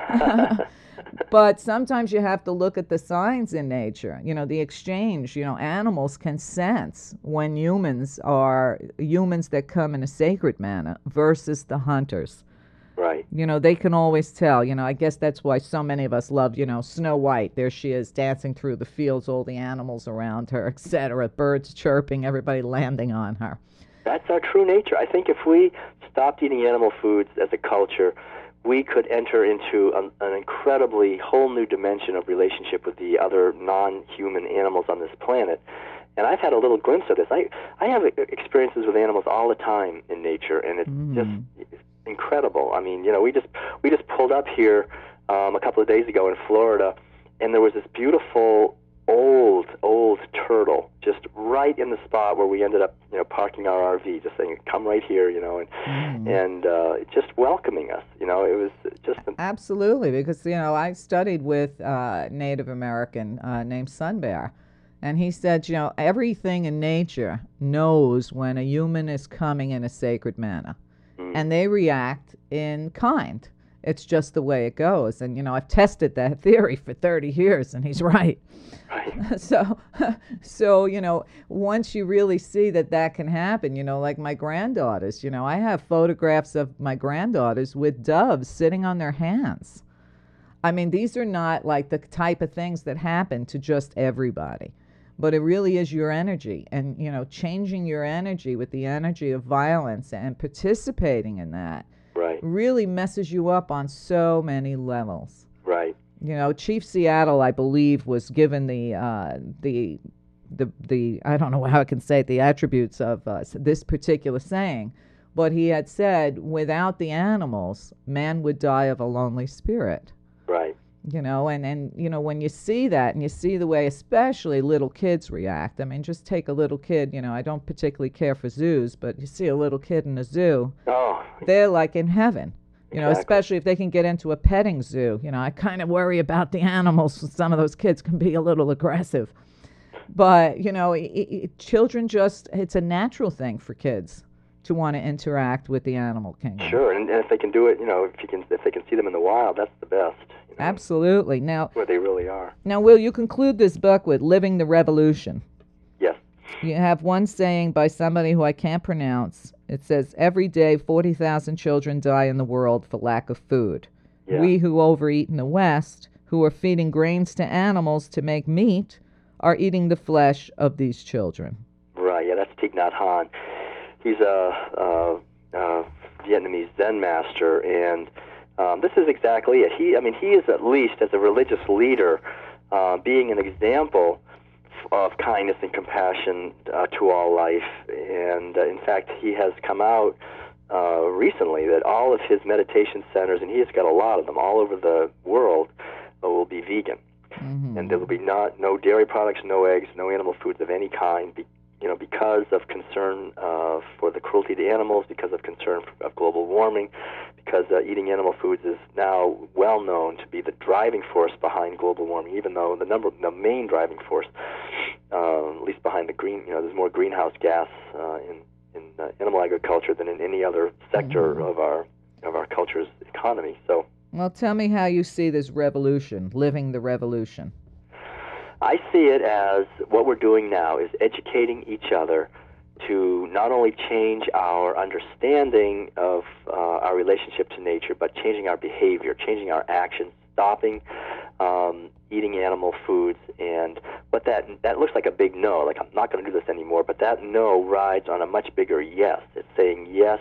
But sometimes you have to look at the signs in nature, you know, the exchange. You know, animals can sense when humans are humans that come in a sacred manner versus the hunters. Right. You know, they can always tell. You know, I guess that's why so many of us love, you know, Snow White. There she is dancing through the fields, all the animals around her, et cetera, birds chirping, everybody landing on her. That's our true nature. I think if we stopped eating animal foods as a culture, we could enter into an, an incredibly whole new dimension of relationship with the other non-human animals on this planet. And I've had a little glimpse of this. I, I have experiences with animals all the time in nature, and it's Mm. just incredible. I mean, you know, we just we just pulled up here um, a couple of days ago in Florida, and there was this beautiful old, old turtle just right in the spot where we ended up, you know, parking our R V, just saying, come right here, you know, and Mm. and uh, just welcoming us. You know, it was just an, Absolutely, because, you know, I studied with a Native American uh, named Sun Bear, and he said, you know, everything in nature knows when a human is coming in a sacred manner, mm, and they react in kind. It's just the way it goes. And, you know, I've tested that theory for thirty years, and he's right. right. So, so you know, once you really see that that can happen, you know, like my granddaughters, you know, I have photographs of my granddaughters with doves sitting on their hands. I mean, these are not like the type of things that happen to just everybody, but it really is your energy. And, you know, changing your energy with the energy of violence and participating in that Right. really messes you up on so many levels. Right. You know, Chief Seattle, I believe, was given the uh, the the the I don't know how I can say it, the attributes of uh, this particular saying, but he had said, without the animals, man would die of a lonely spirit. Right. You know, and, and you know, when you see that and you see the way especially little kids react, I mean, just take a little kid, you know, I don't particularly care for zoos, but you see a little kid in a zoo, Oh. they're like in heaven. You know, Exactly. especially if they can get into a petting zoo. You know, I kind of worry about the animals. Some of those kids can be a little aggressive. But, you know, i i children just, it's a natural thing for kids to want to interact with the animal kingdom. Sure, and, and if they can do it, you know, if you can, if they can see them in the wild, that's the best. You know, Absolutely. Now, where they really are. now, Will, you conclude this book with Living the Revolution. Yes. You have one saying by somebody who I can't pronounce. It says, every day forty thousand children die in the world for lack of food. Yeah. We who overeat in the West, who are feeding grains to animals to make meat, are eating the flesh of these children. Right. Yeah, that's Thich Nhat Hanh. He's a, a, a Vietnamese Zen master, and um, this is exactly it. He, I mean, he is at least as a religious leader, uh, being an example of kindness and compassion uh, to all life. And uh, in fact, he has come out uh, recently that all of his meditation centers, and he has got a lot of them all over the world, uh, will be vegan. Mm-hmm. And there will be not no dairy products, no eggs, no animal foods of any kind, be, you know, because of concern uh, for the cruelty to animals, because of concern for, of global warming, because uh, eating animal foods is now well known to be the driving force behind global warming, even though the number, the main driving force, uh, at least behind the green, you know, there's more greenhouse gas uh, in in uh, animal agriculture than in any other sector Mm-hmm. of our of our culture's economy. So. Well, tell me how you see this revolution, living the revolution. I see it as what we're doing now is educating each other, to not only change our understanding of uh, our relationship to nature, but changing our behavior, changing our actions, stopping um, eating animal foods. And what that that looks like a big no, like I'm not going to do this anymore, but that no rides on a much bigger yes. It's saying yes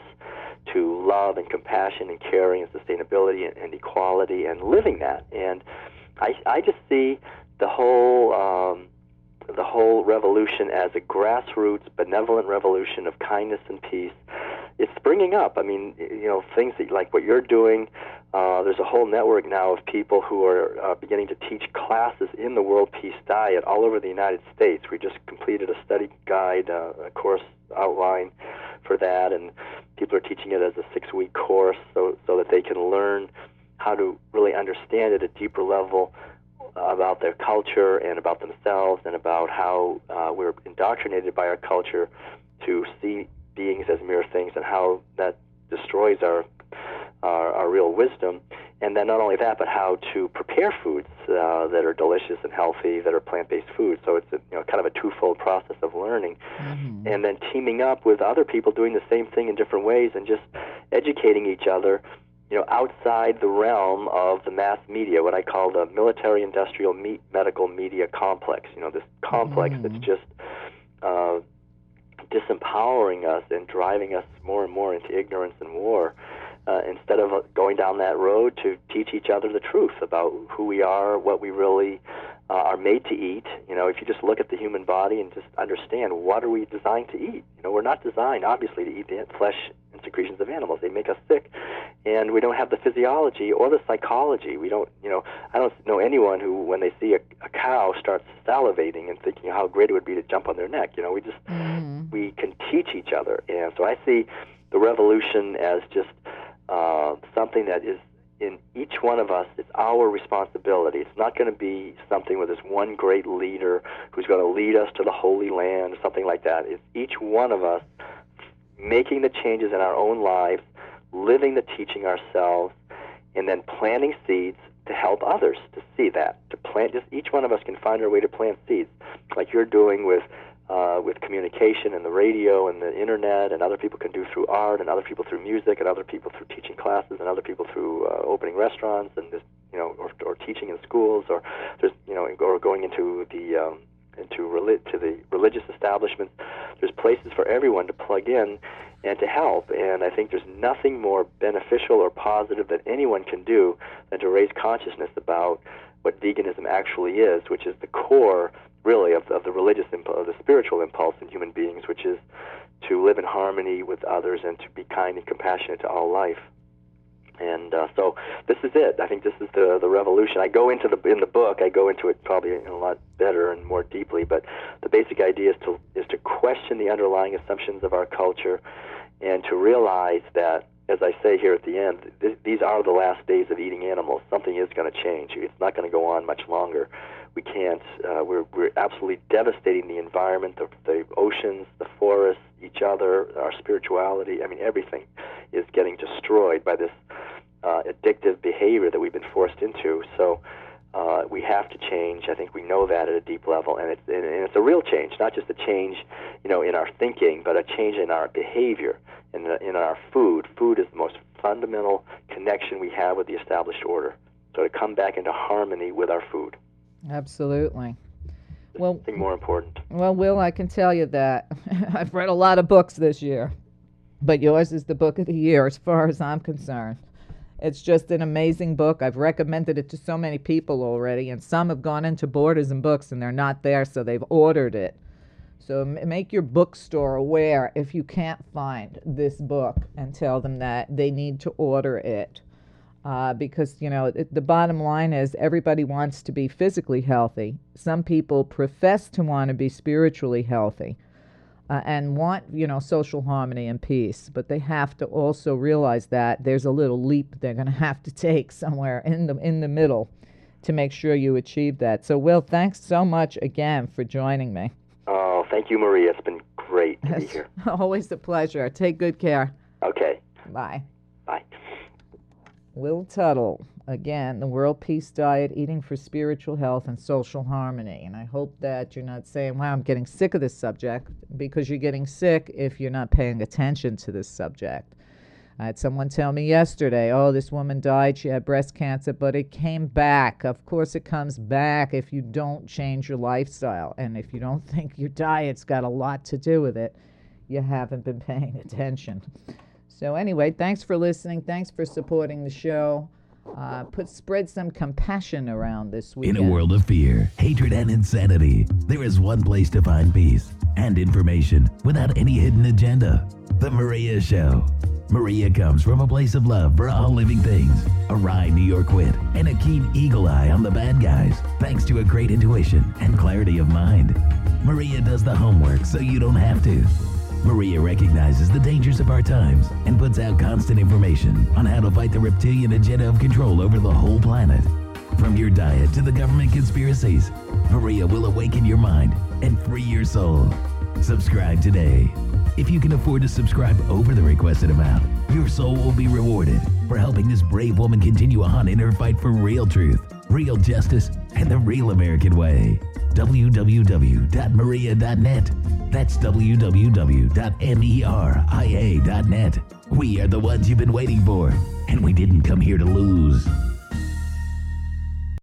to love and compassion and caring and sustainability and, and equality and living that. And I, I just see the whole um, the whole revolution as a grassroots, benevolent revolution of kindness and peace. It's springing up. I mean, you know, things that, like what you're doing. Uh, there's a whole network now of people who are uh, beginning to teach classes in the World Peace Diet all over the United States. We just completed a study guide, uh, a course outline for that, and people are teaching it as a six-week course so, so that they can learn how to really understand at a deeper level about their culture and about themselves and about how uh, we're indoctrinated by our culture to see beings as mere things and how that destroys our our, our real wisdom. And then not only that, but how to prepare foods uh, that are delicious and healthy, that are plant-based foods. So it's a, you know, kind of a twofold process of learning. Mm-hmm. And then teaming up with other people doing the same thing in different ways and just educating each other, you know, outside the realm of the mass media, what I call the military-industrial me- medical media complex. You know, this complex mm. that's just uh, disempowering us and driving us more and more into ignorance and war, uh, instead of going down that road to teach each other the truth about who we are, what we really uh, are made to eat. You know, if you just look at the human body and just understand what are we designed to eat. You know, we're not designed, obviously, to eat the flesh and secretions of animals. They make us sick, and we don't have the physiology or the psychology. We don't, you know, I don't know anyone who, when they see a, a cow, starts salivating and thinking how great it would be to jump on their neck. You know, we just, mm. we can teach each other. And so I see the revolution as just uh, something that is in each one of us. It's our responsibility. It's not going to be something where there's one great leader who's going to lead us to the Holy Land or something like that. It's each one of us making the changes in our own lives, living the teaching ourselves, and then planting seeds to help others to see that. To plant, just each one of us can find our way to plant seeds, like you're doing with uh, with communication and the radio and the internet, and other people can do through art, and other people through music, and other people through teaching classes, and other people through uh, opening restaurants, and just, you know, or, or teaching in schools, or there's, you know, or going into the um, into reli- to the religious establishments. There's places for everyone to plug in and to help, and I think there's nothing more beneficial or positive that anyone can do than to raise consciousness about what veganism actually is, which is the core, really, of, of the religious impulse, of the spiritual impulse in human beings, which is to live in harmony with others and to be kind and compassionate to all life. And uh, so this is it. I think this is the the revolution. I go into the in the book. I go into it probably a lot better and more deeply. But the basic idea is to is to question the underlying assumptions of our culture, and to realize that, as I say here at the end, th- these are the last days of eating animals. Something is going to change. It's not going to go on much longer. We can't. Uh, we're we're absolutely devastating the environment, the, the oceans, the forests, each other, our spirituality. I mean, everything is getting destroyed by this uh, addictive behavior that we've been forced into. So uh, we have to change. I think we know that at a deep level, and it's and it's a real change, not just a change, you know, in our thinking, but a change in our behavior, in the, in our food. Food is the most fundamental connection we have with the established order. So to come back into harmony with our food. Absolutely. There's well, nothing more important. Well, Will, I can tell you that I've read a lot of books this year, but yours is the book of the year as far as I'm concerned. It's just an amazing book. I've recommended it to so many people already, and some have gone into Borders and Books, and they're not there, so they've ordered it. So m- make your bookstore aware if you can't find this book, and tell them that they need to order it. Uh, because, you know, it, the bottom line is everybody wants to be physically healthy. Some people profess to want to be spiritually healthy uh, and want, you know, social harmony and peace. But they have to also realize that there's a little leap they're going to have to take somewhere in the in the middle to make sure you achieve that. So, Will, thanks so much again for joining me. Oh, thank you, Maria. It's been great to be here. Always a pleasure. Take good care. Okay. Bye. Bye. Will Tuttle again, the World Peace Diet, eating for spiritual health and social harmony. And I hope that you're not saying, wow, I'm getting sick of this subject, because you're getting sick if you're not paying attention to this subject. I had someone tell me yesterday, oh, this woman died, she had breast cancer, but it came back. Of course it comes back if you don't change your lifestyle. And if you don't think your diet's got a lot to do with it, you haven't been paying attention. So anyway, thanks for listening. Thanks for supporting the show. Uh, put spread some compassion around this weekend. In a world of fear, hatred, and insanity, there is one place to find peace and information without any hidden agenda. The Maria Show. Maria comes from a place of love for all living things, a wry New York wit, and a keen eagle eye on the bad guys, thanks to a great intuition and clarity of mind. Maria does the homework so you don't have to. Maria recognizes the dangers of our times and puts out constant information on how to fight the reptilian agenda of control over the whole planet. From your diet to the government conspiracies, Maria will awaken your mind and free your soul. Subscribe today. If you can afford to subscribe over the requested amount, your soul will be rewarded for helping this brave woman continue on in her fight for real truth, real justice, and the real American way. w w w dot maria dot net. That's w w w dot meria dot net. We are the ones you've been waiting for, and we didn't come here to lose.